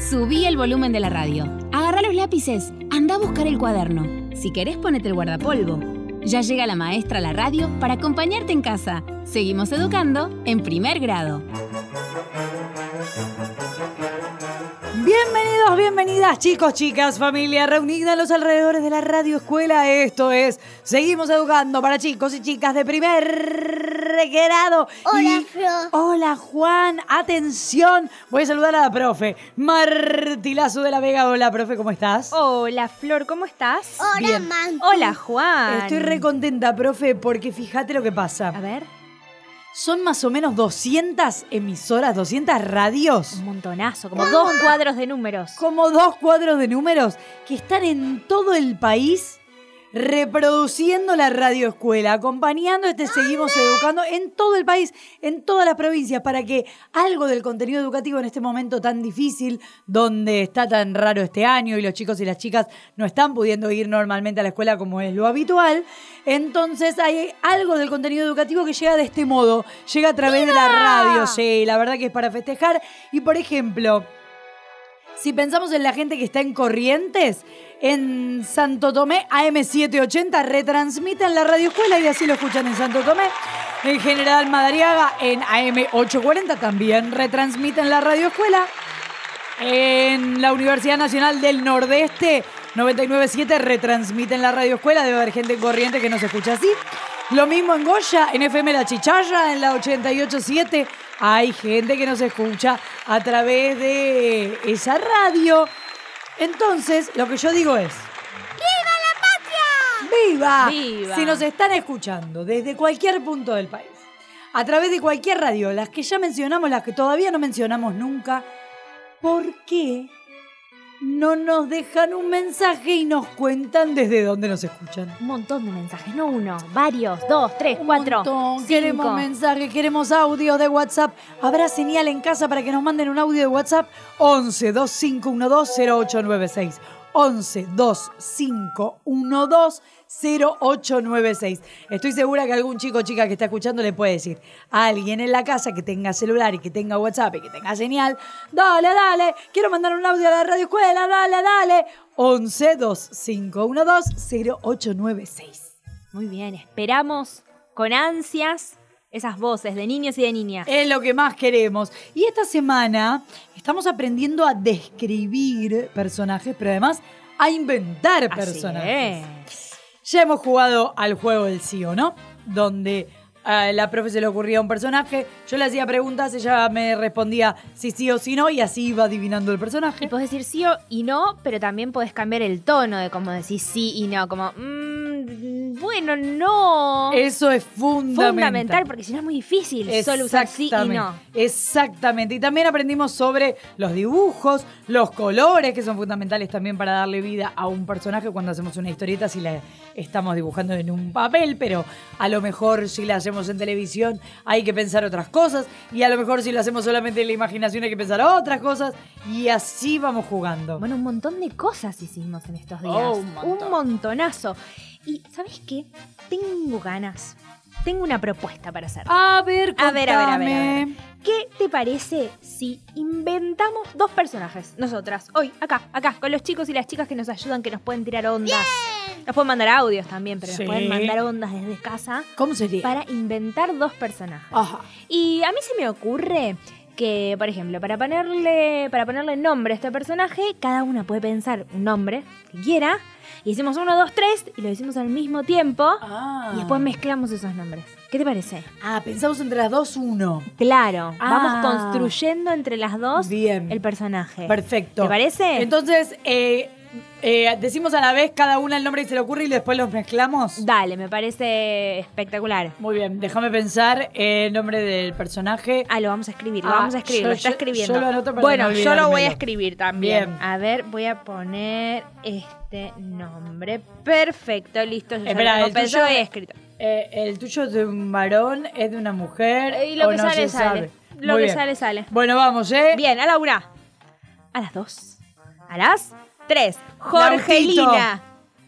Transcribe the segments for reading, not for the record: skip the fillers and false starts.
Subí el volumen de la radio. Agarrá los lápices. Anda a buscar el cuaderno. Si querés, ponete el guardapolvo. Ya llega la maestra a la radio para acompañarte en casa. Seguimos educando en primer grado. Bienvenidos, bienvenidas, chicos, chicas, familia reunida en los alrededores de la radio escuela. Esto es Seguimos Educando para chicos y chicas de primer grado. Hola, Flor. Hola, Juan. Atención. Voy a saludar a la profe Martilazo de la Vega. Hola, profe, ¿cómo estás? Hola, Flor, ¿cómo estás? Hola, Bien. Mantu. Hola, Juan. Estoy re contenta, profe, porque fíjate lo que pasa. A ver, Son más o menos 200 emisoras, 200 radios. un montonazo, como 2 cuadros de números. Como 2 cuadros de números que están en todo el país reproduciendo la radio escuela, acompañando Seguimos Educando en todo el país, en todas las provincias, para que algo del contenido educativo en este momento tan difícil, donde está tan raro este año y los chicos y las chicas no están pudiendo ir normalmente a la escuela como es lo habitual, entonces hay algo del contenido educativo que llega de este modo, llega a través de la radio, sí, la verdad que es para festejar. Y por ejemplo, si pensamos en la gente que está en Corrientes, en Santo Tomé, AM780 retransmiten la radio escuela y así lo escuchan en Santo Tomé. En General Madariaga, en AM840 también retransmiten la radio escuela. En la Universidad Nacional del Nordeste, 99.7 retransmiten la radio escuela. Debe haber gente en Corrientes que no se escucha así. Lo mismo en Goya, en FM La Chicharra, en la 88.7. Hay gente que nos escucha a través de esa radio. Entonces, lo que yo digo es... ¡Viva la patria! ¡Viva! ¡Viva! Si nos están escuchando desde cualquier punto del país, a través de cualquier radio, las que ya mencionamos, las que todavía no mencionamos nunca, ¿por qué no nos dejan un mensaje y nos cuentan desde dónde nos escuchan? Un montón de mensajes, no uno, varios, 2, 3, 4, Un montón. 5. Queremos mensajes, queremos audios de WhatsApp. ¿Habrá señal en casa para que nos manden un audio de WhatsApp? 11 2512 0896. 11 2512 0896. Estoy segura que algún chico o chica que está escuchando le puede decir a alguien en la casa que tenga celular y que tenga WhatsApp y que tenga señal: dale, quiero mandar un audio a la radio escuela, dale. 11 2512 0896. Muy bien, esperamos con ansias esas voces de niños y de niñas. Es lo que más queremos. Y esta semana estamos aprendiendo a describir personajes, pero además a inventar personajes. Así es. Ya hemos jugado al juego del sí o no, donde a la profe se le ocurría un personaje, yo le hacía preguntas, ella me respondía si sí o si no, y así iba adivinando el personaje. Y podés decir sí y no, pero también podés cambiar el tono de cómo decís sí y no, como, bueno, no. Eso es fundamental. Porque si no es muy difícil solo usar sí y no. Exactamente. Y también aprendimos sobre los dibujos, los colores, que son fundamentales también para darle vida a un personaje cuando hacemos una historieta, si la estamos dibujando en un papel, pero a lo mejor si la hacemos en televisión hay que pensar otras cosas, y a lo mejor si lo hacemos solamente en la imaginación hay que pensar otras cosas, y así vamos jugando. Bueno, un montón de cosas hicimos en estos días. Un montón. Un montonazo. Y, ¿sabes qué? Tengo ganas. Tengo una propuesta para hacer. A ver, contame. A ver. ¿Qué te parece si inventamos 2 personajes? Nosotras, hoy, acá, con los chicos y las chicas que nos ayudan, que nos pueden tirar ondas. Nos pueden mandar audios también, pero Sí. nos pueden mandar ondas desde casa. ¿Cómo sería? Para inventar 2 personajes. Ajá. Y a mí se me ocurre que, por ejemplo, para ponerle nombre a este personaje, cada una puede pensar un nombre que quiera, y decimos 1, 2, 3, y lo decimos al mismo tiempo, y después mezclamos esos nombres. ¿Qué te parece? Pensamos entre las dos uno. Claro, Ah. vamos construyendo entre las dos Bien. el personaje. Perfecto. ¿Te parece? Entonces, decimos a la vez cada una el nombre que se le ocurre y después los mezclamos. Dale, me parece espectacular. Muy bien, déjame pensar el nombre del personaje. Lo vamos a escribir, yo- lo está escribiendo. yo lo anoto para bueno, no yo lo voy a olvidármelo. escribir también. Bien. A ver, voy a poner este nombre. Perfecto, listo. Yo ya Espera, lo tengo el pensado tuyo- y escrito. ¿El tuyo es de un varón? ¿Es de una mujer? Y lo ¿O que no sale, se sale. sabe? Lo Muy que bien. sale, sale. Bueno, vamos, ¿eh? Bien, a la 1. A las 2. A las 3. Jorgelina.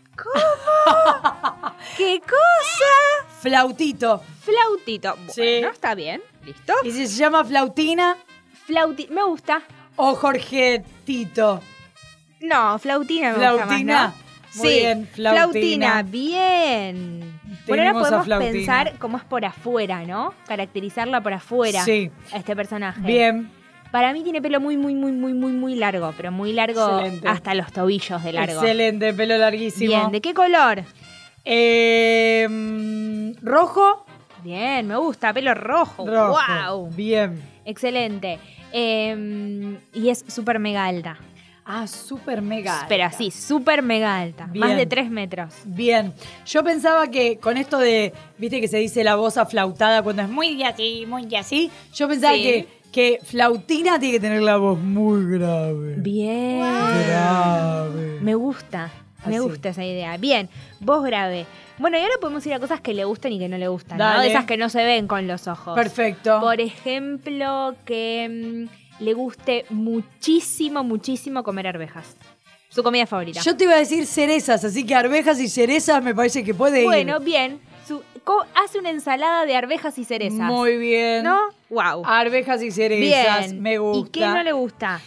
¿Cómo? ¿Qué cosa? Flautito. Flautito. Bueno, Sí. está bien. ¿Listo? ¿Y si se llama Flautina? Me gusta. o Jorge Tito? No, Flautina me gusta más, ¿no? Muy bien, Flautina. Bien. Bueno, ahora Tenemos a podemos Flautina. pensar cómo es por afuera, ¿no? Caracterizarla por afuera. Sí. A este personaje. Bien. Para mí tiene pelo muy largo, pero muy largo Excelente. hasta los tobillos de largo. Excelente, pelo larguísimo. Bien, ¿de qué color? ¿Rojo? Bien, me gusta, pelo rojo. Rojo. ¡Wow! Bien. Excelente. Y es súper mega alta. Ah, súper mega. Pero alta. así, súper mega alta. Bien. Más de 3 metros. Bien. Yo pensaba que con esto de, viste que se dice la voz aflautada cuando es muy así. Yo pensaba Sí. que Flautina tiene que tener la voz muy grave. Bien. Grave. Me gusta. Me Así. gusta esa idea. Bien, voz grave. Bueno, y ahora podemos ir a cosas que le gustan y que no le gustan, ¿no? Dale. De esas que no se ven con los ojos. Perfecto. Por ejemplo, que le guste muchísimo comer arvejas. Su comida favorita. Yo te iba a decir cerezas, así que arvejas y cerezas me parece que puede ir. Bueno, bien. Hace una ensalada de arvejas y cerezas. Muy bien. ¿No? Wow. Arvejas y cerezas, Bien. me gusta. ¿Y qué no le gusta?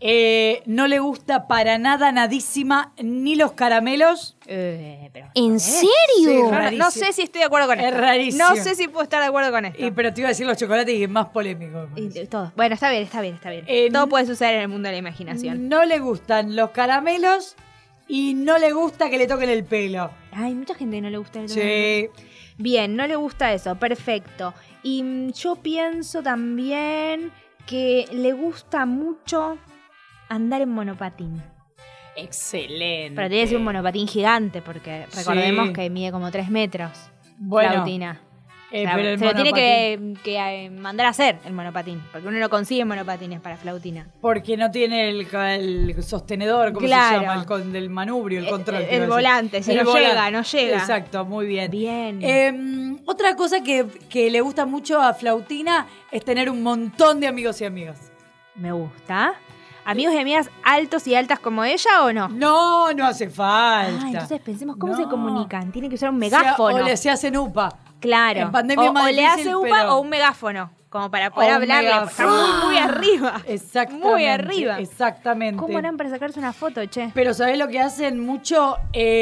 No le gusta para nada, nadísima, ni los caramelos. Pero, ¿En Sí, serio? rarísimo. no sé si estoy de acuerdo con Es esto. rarísimo. No sé si puedo estar de acuerdo con esto. Pero te iba a decir los chocolates y es más polémico. me parece. Todo. Bueno, está bien. Eh, Todo puede suceder en el mundo de la imaginación. No le gustan los caramelos y no le gusta que le toquen el pelo. Hay mucha gente que no le gusta el Sí. Bien, no le gusta eso, perfecto. Y yo pienso también que le gusta mucho andar en monopatín. Excelente. Pero tiene que ser un monopatín gigante, porque recordemos Sí. que mide como 3 metros. Bueno, Flautina. O sea, pero el se lo tiene monopatín, que mandar a hacer el monopatín, porque uno no consigue monopatines para Flautina. porque no tiene el sostenedor, ¿cómo Claro. se llama? El manubrio, el control. El quiero decir. volante, si no llega. Exacto, muy bien. Bien. Otra cosa que le gusta mucho a Flautina es tener un montón de amigos y amigas. Me gusta. ¿Amigos y amigas altos y altas como ella o no? No hace falta. Ah, entonces pensemos cómo No. se comunican. Tiene que usar un O sea, megáfono. se hacen UPA. Claro. En pandemia es más o le difícil, hace UPA pero- o un megáfono. Como para poder O un hablarle. megáfono. Está muy arriba. Exactamente. Muy arriba. Exactamente. ¿Cómo harán para sacarse una foto, che? Pero ¿sabés lo que hacen mucho?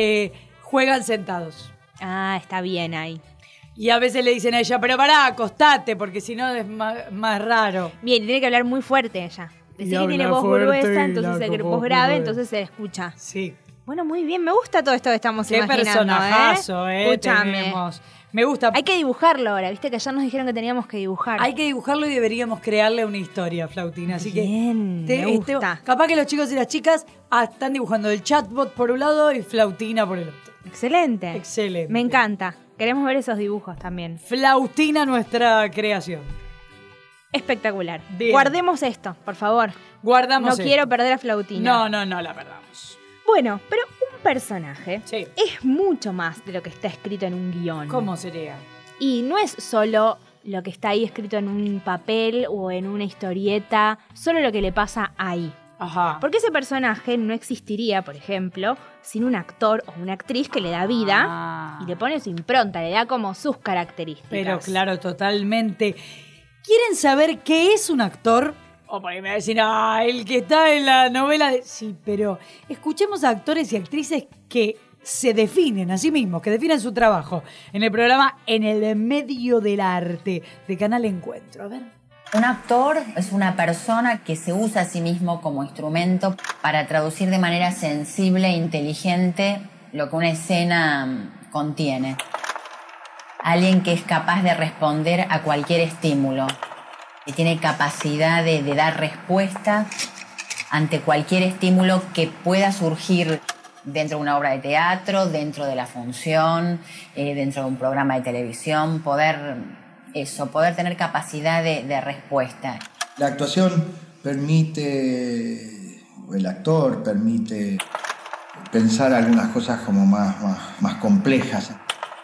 Juegan sentados. Ah, está bien ahí. Y a veces le dicen a ella, pero pará, acostate, porque si no es más raro. Bien, y tiene que hablar muy fuerte ella. Y Decir que tiene habla voz fuerte gruesa, y entonces la el voz voz grave, gruesa. entonces se escucha. Sí. Bueno, muy bien. Me gusta todo esto que estamos Qué imaginando, personajazo, Escúchame. tenemos. Me gusta. Hay que dibujarlo ahora. Viste que ayer nos dijeron que teníamos que dibujar. Hay que dibujarlo y deberíamos crearle una historia, Flautina. Así Bien, que me gusta. capaz que los chicos y las chicas están dibujando el chatbot por un lado y Flautina por el otro. Excelente. Excelente. Me encanta. Queremos ver esos dibujos también. Flautina, nuestra creación. Espectacular. Bien. Guardemos esto, por favor. Guardamos No esto. quiero perder a Flautina. No, la perdamos. Bueno, pero un personaje Sí. es mucho más de lo que está escrito en un guión. ¿Cómo sería? Y no es solo lo que está ahí escrito en un papel o en una historieta, solo lo que le pasa ahí. Ajá. Porque ese personaje no existiría, por ejemplo, sin un actor o una actriz que le da vida Ah. y le pone su impronta, le da como sus características. Pero claro, totalmente. ¿Quieren saber qué es un actor? O por ahí me decir, el que está en la novela de... Sí, pero escuchemos a actores y actrices que se definen a sí mismos, que definen su trabajo en el programa En el Medio del Arte de Canal Encuentro. A ver. Un actor es una persona que se usa a sí mismo como instrumento para traducir de manera sensible e inteligente lo que una escena contiene. Alguien que es capaz de responder a cualquier estímulo, que tiene capacidad de dar respuesta ante cualquier estímulo que pueda surgir dentro de una obra de teatro, dentro de la función, dentro de un programa de televisión, poder tener capacidad de respuesta. La actuación permite, o el actor permite pensar algunas cosas como más complejas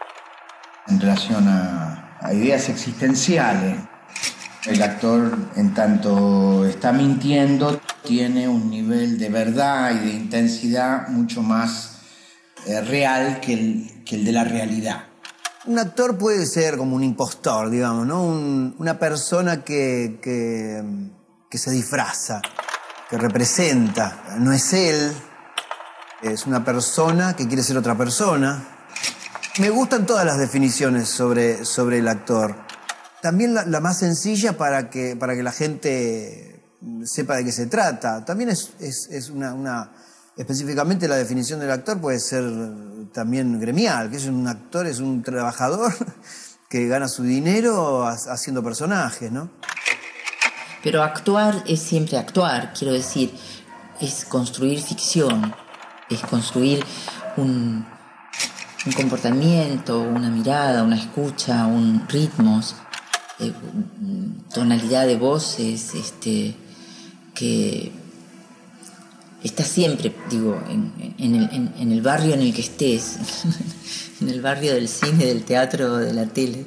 en relación a ideas existenciales. El actor, en tanto está mintiendo, tiene un nivel de verdad y de intensidad mucho más real que el de la realidad. Un actor puede ser como un impostor, digamos, ¿no? Una persona que se disfraza. representa. No es él, es una persona que quiere ser otra persona. Me gustan todas las definiciones sobre el actor. También la más sencilla para que la gente sepa de qué se trata. También es específicamente la definición del actor puede ser también gremial, que es un actor, es un trabajador que gana su dinero haciendo personajes, ¿no? Pero actuar es siempre actuar, quiero decir, es construir ficción, es construir un comportamiento, una mirada, una escucha, ritmos, tonalidad de voces, que está siempre, digo, en el barrio en el que estés, en el barrio del cine, del teatro, de la tele.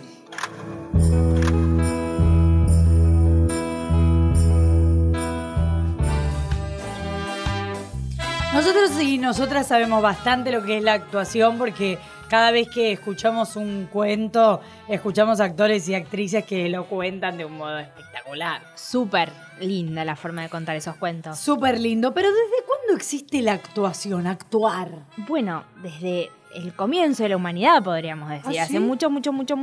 Nosotros y nosotras sabemos bastante lo que es la actuación porque cada vez que escuchamos un cuento, escuchamos actores y actrices que lo cuentan de un modo espectacular. Súper linda la forma de contar esos cuentos. Súper lindo. Pero ¿desde cuándo existe la actuación, actuar? Bueno, desde el comienzo de la humanidad, podríamos decir. ¿Ah, Hace sí? muchos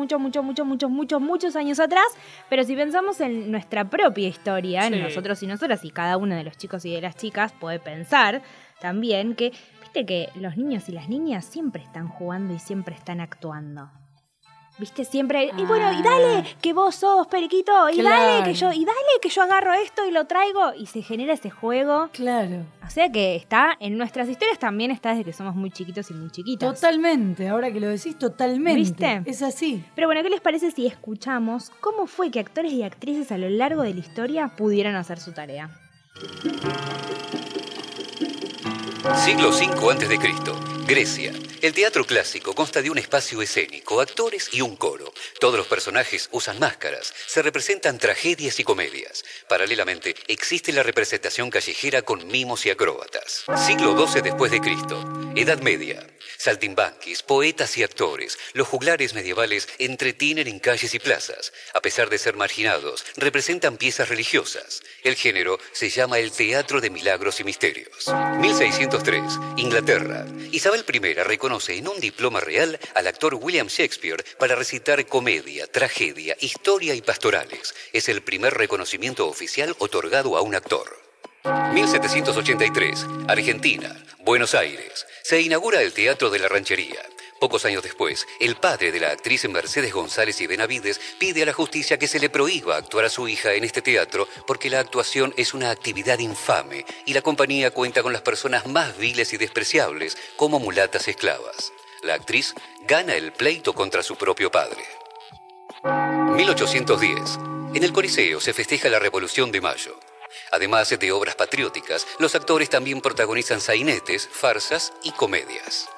años atrás. Pero si pensamos en nuestra propia historia, Sí. en nosotros y nosotras, y cada uno de los chicos y de las chicas puede pensar también que, viste que los niños y las niñas siempre están jugando y siempre están actuando. ¿Viste? Siempre, y bueno, y dale, que vos sos periquito, y Claro. dale que yo agarro esto y lo traigo, y se genera ese juego. Claro. O sea que está en nuestras historias, también está desde que somos muy chiquitos y muy chiquitas. Totalmente. Ahora que lo decís, totalmente. ¿Viste? Es así. Pero bueno, ¿qué les parece si escuchamos cómo fue que actores y actrices a lo largo de la historia pudieran hacer su tarea? Siglo V a.C., Grecia. El teatro clásico consta de un espacio escénico, actores y un coro. Todos los personajes usan máscaras, se representan tragedias y comedias. Paralelamente, existe la representación callejera con mimos y acróbatas. Siglo XII después de Cristo, Edad Media. Saltimbanquis, poetas y actores, los juglares medievales entretienen en calles y plazas. A pesar de ser marginados, representan piezas religiosas. El género se llama el teatro de milagros y misterios. 1603, Inglaterra. Isabel I reconoce en un diploma real al actor William Shakespeare para recitar comedia, tragedia, historia y pastorales. Es el primer reconocimiento oficial otorgado a un actor. 1783, Argentina, Buenos Aires. Se inaugura el Teatro de la Ranchería. Pocos años después, el padre de la actriz Mercedes González y Benavides pide a la justicia que se le prohíba actuar a su hija en este teatro porque la actuación es una actividad infame y la compañía cuenta con las personas más viles y despreciables como mulatas esclavas. La actriz gana el pleito contra su propio padre. 1810. En el Coliseo se festeja la Revolución de Mayo. Además de obras patrióticas, los actores también protagonizan sainetes, farsas y comedias.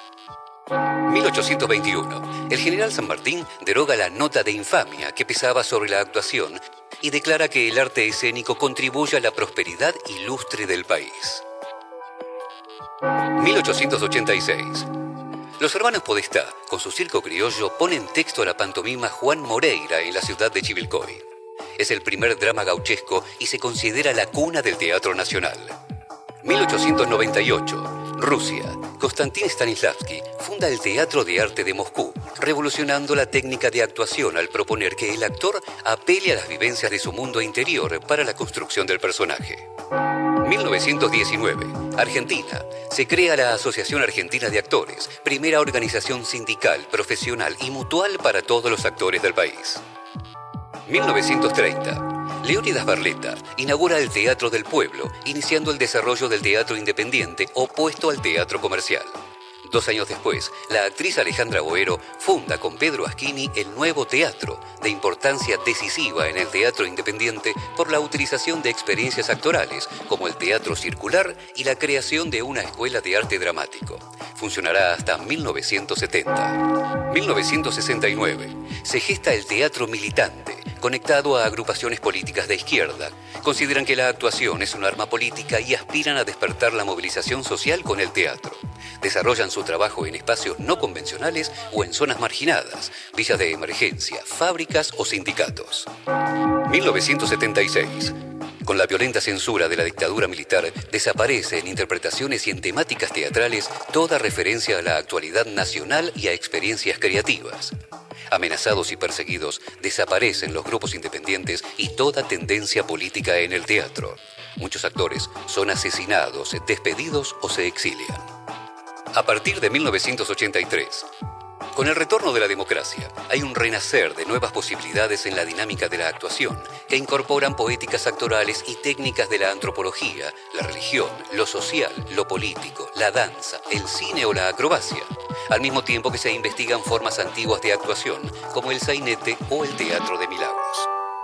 1821. El general San Martín deroga la nota de infamia que pesaba sobre la actuación y declara que el arte escénico contribuye a la prosperidad y lustre del país. 1886. Los hermanos Podestá, con su circo criollo, ponen texto a la pantomima Juan Moreira en la ciudad de Chivilcoy. Es el primer drama gauchesco y se considera la cuna del teatro nacional. 1898. Rusia. Konstantin Stanislavski funda el Teatro de Arte de Moscú, revolucionando la técnica de actuación al proponer que el actor apele a las vivencias de su mundo interior para la construcción del personaje. 1919. Argentina. Se crea la Asociación Argentina de Actores, primera organización sindical, profesional y mutual para todos los actores del país. 1930. Leónidas Barletta inaugura el Teatro del Pueblo, iniciando el desarrollo del teatro independiente opuesto al teatro comercial. 2 años después, la actriz Alejandra Boero funda con Pedro Aschini el Nuevo Teatro, de importancia decisiva en el teatro independiente por la utilización de experiencias actorales, como el teatro circular y la creación de una escuela de arte dramático. Funcionará hasta 1970. 1969. Se gesta el teatro militante, conectado a agrupaciones políticas de izquierda. Consideran que la actuación es un arma política y aspiran a despertar la movilización social con el teatro. Desarrollan su trabajo en espacios no convencionales o en zonas marginadas, villas de emergencia, fábricas o sindicatos. 1976. Con la violenta censura de la dictadura militar, desaparece en interpretaciones y en temáticas teatrales toda referencia a la actualidad nacional y a experiencias creativas. Amenazados y perseguidos, desaparecen los grupos independientes y toda tendencia política en el teatro. Muchos actores son asesinados, despedidos o se exilian. A partir de 1983, con el retorno de la democracia, hay un renacer de nuevas posibilidades en la dinámica de la actuación, que incorporan poéticas actorales y técnicas de la antropología, la religión, lo social, lo político, la danza, el cine o la acrobacia, al mismo tiempo que se investigan formas antiguas de actuación, como el sainete o el teatro de milagros.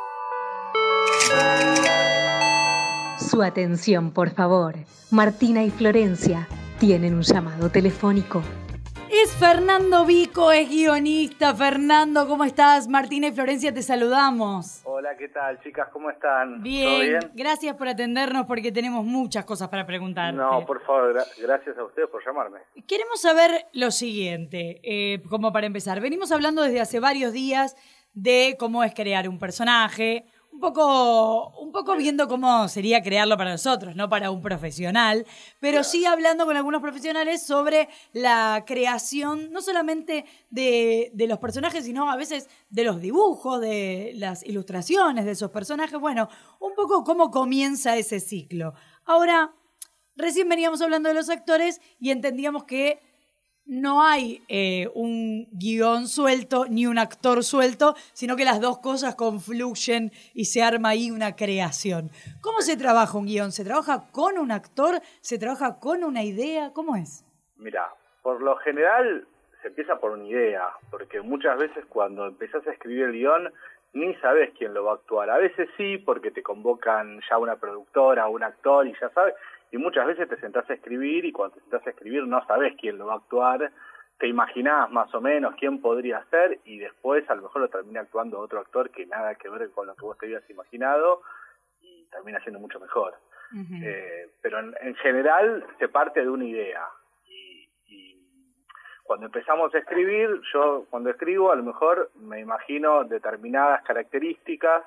Su atención, por favor. Martina y Florencia tienen un llamado telefónico. Es Fernando Vico, es guionista. Fernando, ¿cómo estás? Martina y Florencia, te saludamos. Hola, ¿qué tal, chicas? ¿Cómo están? Bien, ¿Todo bien? Gracias por atendernos porque tenemos muchas cosas para preguntarte. No, por favor, gracias a ustedes por llamarme. Queremos saber lo siguiente, como para empezar. Venimos hablando desde hace varios días de cómo es crear un personaje, un poco viendo cómo sería crearlo para nosotros, no para un profesional, pero sí hablando con algunos profesionales sobre la creación, no solamente de los personajes, sino a veces de los dibujos, de las ilustraciones de esos personajes. Bueno, un poco cómo comienza ese ciclo. Ahora, recién veníamos hablando de los actores y entendíamos que no hay un guión suelto ni un actor suelto, sino que las dos cosas confluyen y se arma ahí una creación. ¿Cómo se trabaja un guión? ¿Se trabaja con un actor? ¿Se trabaja con una idea? ¿Cómo es? Mira, por lo general se empieza por una idea, porque muchas veces cuando empezás a escribir el guión ni sabes quién lo va a actuar. A veces sí, porque te convocan ya una productora o un actor y ya sabes. Y muchas veces te sentás a escribir y cuando te sentás a escribir no sabés quién lo va a actuar, te imaginás más o menos quién podría ser y después a lo mejor lo termina actuando otro actor que nada que ver con lo que vos te habías imaginado y termina siendo mucho mejor. Uh-huh. Pero en general se parte de una idea y cuando empezamos a escribir, yo cuando escribo a lo mejor me imagino determinadas características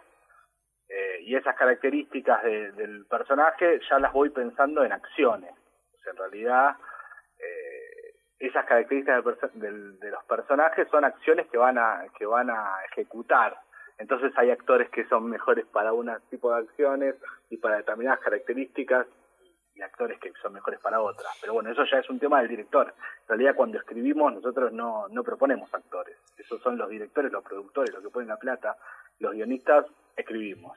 y esas características del personaje ya las voy pensando en acciones. O sea, en realidad, esas características de los personajes son acciones que van a ejecutar. Entonces hay actores que son mejores para un tipo de acciones y para determinadas características y actores que son mejores para otras. Pero bueno, eso ya es un tema del director. En realidad cuando escribimos nosotros no proponemos actores. Esos son los directores, los productores, los que ponen la plata. Los guionistas escribimos.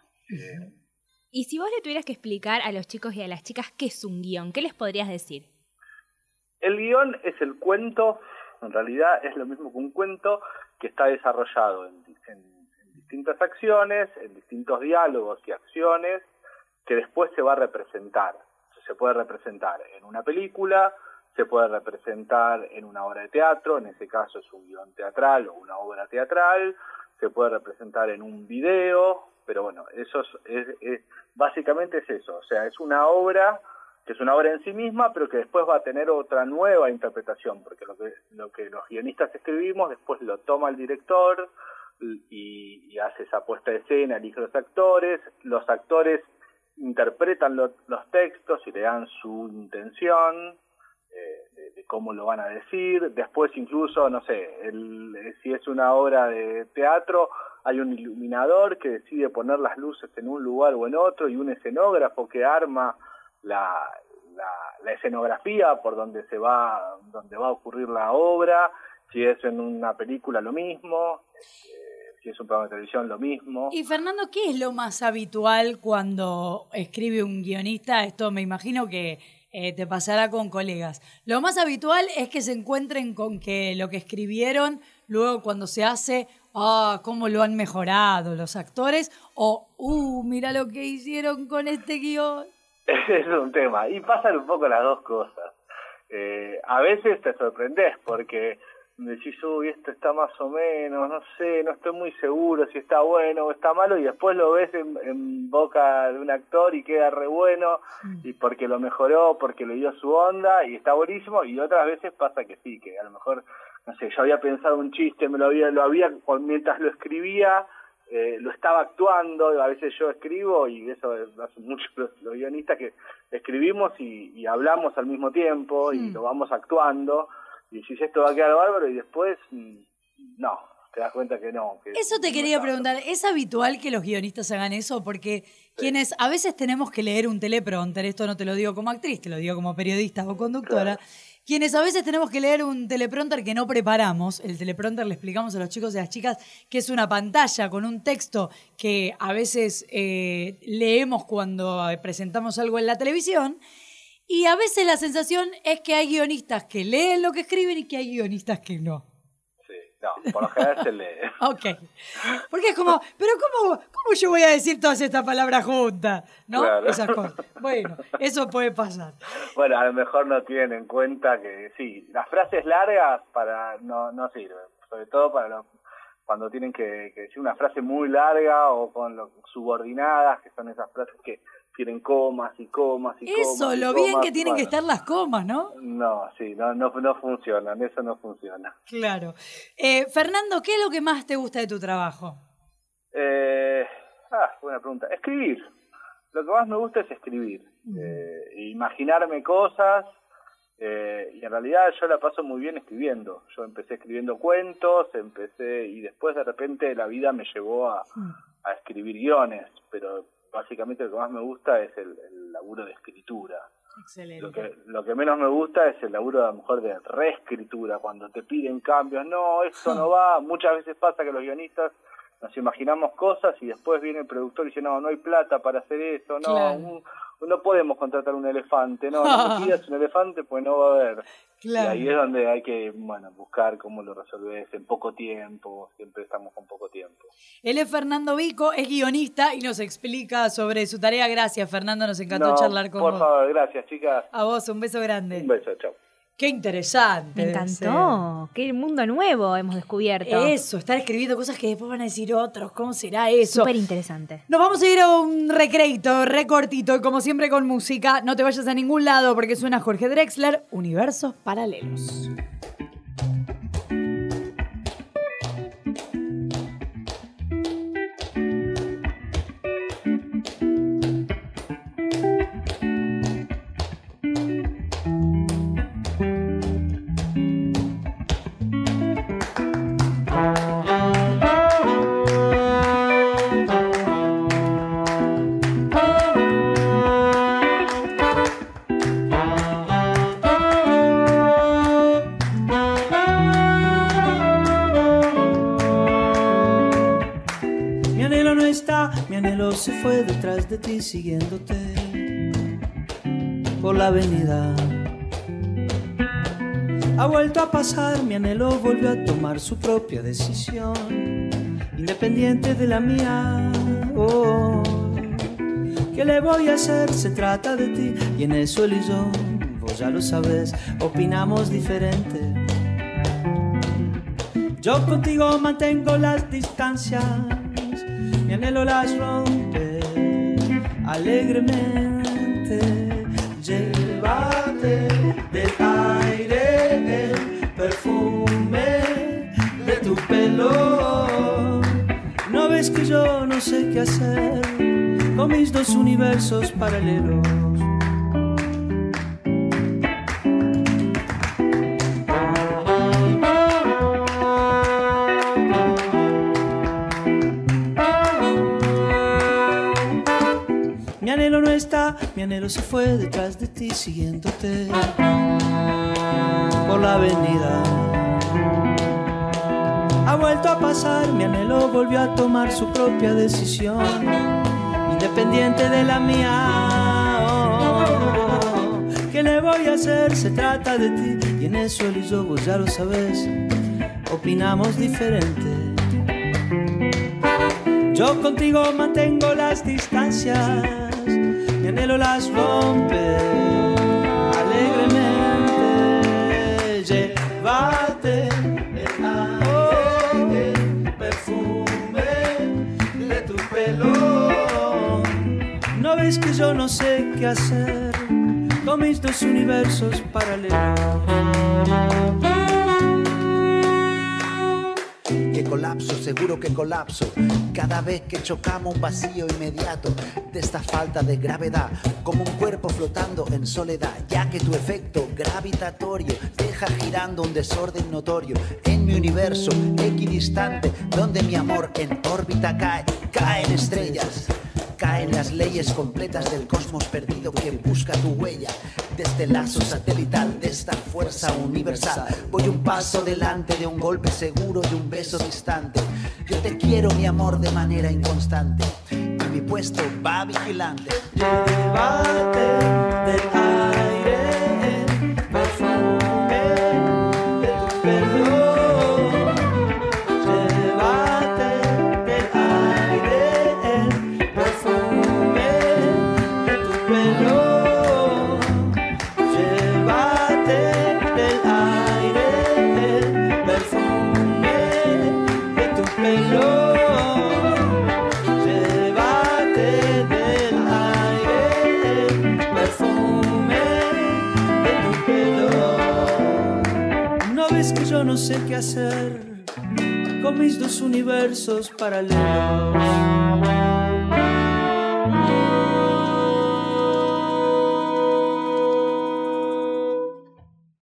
Y si vos le tuvieras que explicar a los chicos y a las chicas qué es un guión, ¿qué les podrías decir? El guión es el cuento, en realidad es lo mismo que un cuento que está desarrollado en distintas acciones, en distintos diálogos y acciones que después se va a representar. Se puede representar en una película, se puede representar en una obra de teatro, en ese caso es un guión teatral o una obra teatral, se puede representar en un video, pero bueno, eso es básicamente es eso, o sea, es una obra que es una obra en sí misma, pero que después va a tener otra nueva interpretación, porque lo que los guionistas escribimos, después lo toma el director y hace esa puesta de escena, elige los actores interpretan los textos y le dan su intención de cómo lo van a decir. Después incluso, no sé, si es una obra de teatro, hay un iluminador que decide poner las luces en un lugar o en otro y un escenógrafo que arma la escenografía por donde va a ocurrir la obra. Si es en una película, lo mismo. Si es un programa de televisión, lo mismo. Y Fernando, ¿qué es lo más habitual cuando escribe un guionista? Esto me imagino que te pasará con colegas. Lo más habitual es que se encuentren con que lo que escribieron, luego cuando se hace, cómo lo han mejorado los actores, o, mira lo que hicieron con este guión. Es un tema, y pasan un poco las dos cosas. A veces te sorprendés porque decís, esto está más o menos, no sé, no estoy muy seguro si está bueno o está malo, y después lo ves en boca de un actor y queda re bueno, y porque lo mejoró, porque le dio su onda, y está buenísimo, y otras veces pasa que sí, que a lo mejor, no sé, yo había pensado un chiste, lo había mientras lo escribía, lo estaba actuando. A veces yo escribo, y eso hacen muchos los guionistas, que escribimos y hablamos al mismo tiempo y lo vamos actuando, y decís, esto va a quedar bárbaro, y después no, te das cuenta que no. Que eso te quería preguntar, ¿es habitual que los guionistas hagan eso? Porque quienes a veces tenemos que leer un teleprompter, esto no te lo digo como actriz, te lo digo como periodista o conductora, quienes a veces tenemos que leer un teleprompter que no preparamos, el teleprompter le explicamos a los chicos y a las chicas que es una pantalla con un texto que a veces leemos cuando presentamos algo en la televisión, y a veces la sensación es que hay guionistas que leen lo que escriben y que hay guionistas que no. No, por lo general se lee. Ok. Porque es como, pero ¿cómo yo voy a decir todas estas palabras juntas? ¿No? Claro. Esas cosas. Bueno, eso puede pasar. Bueno, a lo mejor no tienen en cuenta que sí, las frases largas no sirven. Sobre todo cuando tienen que decir una frase muy larga o con subordinadas, que son esas frases que tienen comas y comas y comas. Eso, lo bien que tienen que estar las comas, ¿no? No, sí, no funcionan, eso no funciona. Claro. Fernando, ¿qué es lo que más te gusta de tu trabajo? Buena pregunta. Escribir. Lo que más me gusta es escribir. Imaginarme cosas, y en realidad yo la paso muy bien escribiendo. Yo empecé escribiendo cuentos, y después de repente la vida me llevó a escribir guiones, pero básicamente lo que más me gusta es el laburo de escritura. Excelente. Lo que menos me gusta es el laburo a lo mejor de reescritura, cuando te piden cambios. No, esto no va. Muchas veces pasa que los guionistas nos imaginamos cosas y después viene el productor y dice, no hay plata para hacer eso, no, claro. No podemos contratar un elefante, no me pidas un elefante, pues no va a haber. Claro. Y ahí es donde hay que buscar cómo lo resolvés en poco tiempo, siempre estamos con poco tiempo. Él es Fernando Vico, es guionista y nos explica sobre su tarea. Gracias, Fernando, nos encantó charlar con vos. Por favor, gracias, chicas. A vos, un beso grande. Un beso, chao. Qué interesante. Me encantó. Qué mundo nuevo hemos descubierto. Eso, estar escribiendo cosas que después van a decir otros. ¿Cómo será eso? Súper interesante. Nos vamos a ir a un recreito, recortito, y como siempre con música. No te vayas a ningún lado porque suena Jorge Drexler, Universos Paralelos. Se fue detrás de ti siguiéndote por la avenida. Ha vuelto a pasar, mi anhelo volvió a tomar su propia decisión, independiente de la mía. Oh, ¿qué le voy a hacer? Se trata de ti y en eso él y yo, vos ya lo sabes, opinamos diferente. Yo contigo mantengo las distancias, mi anhelo las rompe alegremente. Llévate del aire el perfume de tu pelo. No ves que yo no sé qué hacer con mis dos universos paralelos. Mi anhelo se fue detrás de ti siguiéndote por la avenida. Ha vuelto a pasar, mi anhelo volvió a tomar su propia decisión, independiente de la mía. Oh, ¿qué le voy a hacer? Se trata de ti y en eso él y yo, vos ya lo sabes, opinamos diferente. Yo contigo mantengo las distancias, mi anhelo las rompe alegremente. Llévate el aire, el perfume de tu pelo. No ves que yo no sé qué hacer con mis dos universos paralelos. que colapso, seguro que colapso. Cada vez que chocamos un vacío inmediato de esta falta de gravedad, como un cuerpo flotando en soledad, ya que tu efecto gravitatorio deja girando un desorden notorio en mi universo equidistante, donde mi amor en órbita cae, caen estrellas. Caen las leyes completas del cosmos perdido que busca tu huella. Desde el lazo satelital de esta fuerza universal, voy un paso delante de un golpe seguro, de un beso distante. Yo te quiero, mi amor, de manera inconstante, y mi puesto va vigilante. Llévate del aire el perfume de tu pelo. Yo no sé qué hacer con mis dos universos paralelos.